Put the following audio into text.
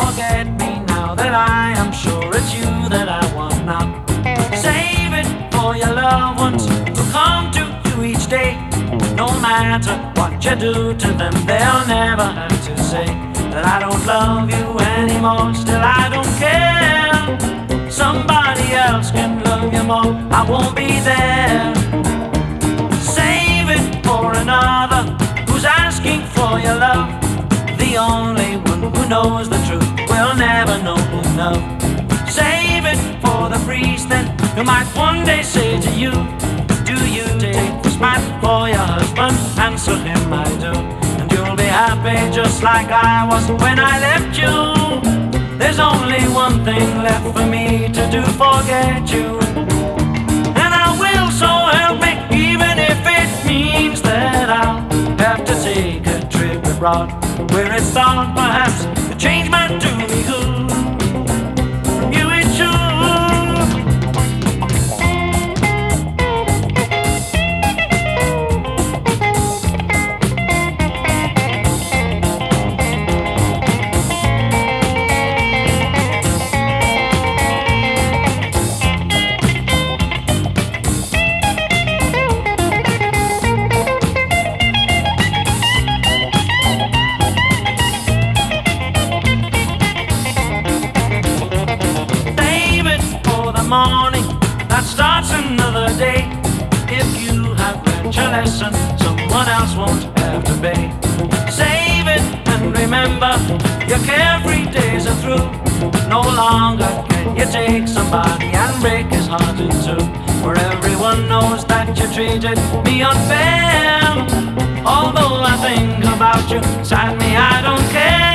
forget me now that I am sure it's you that I want now. Save it for your loved ones who come to you each day. No matter what you do to them, they'll never have to say that I don't love you anymore. Still I don't care. Somebody else can love you more. I won't be there. Save it for another who's asking for your love. The only one who knows the truth will never know enough. Save it for the priest then who might one day say to you, do you take this man for your husband? Answer him I do, and you'll be happy just like I was when I left you. There's only one thing left for me to do, forget you. And I will, so help me, even if it means that I'll have to take a trip abroad, where it's thought perhaps a change might do me good. From you it's you. Morning that starts another day. If you have learned your lesson, someone else won't have to pay. Save it and remember, your carefree days are through. No longer can you take somebody and break his heart in two. Where everyone knows that you treated me unfair. Although I think about you, sadly I don't care.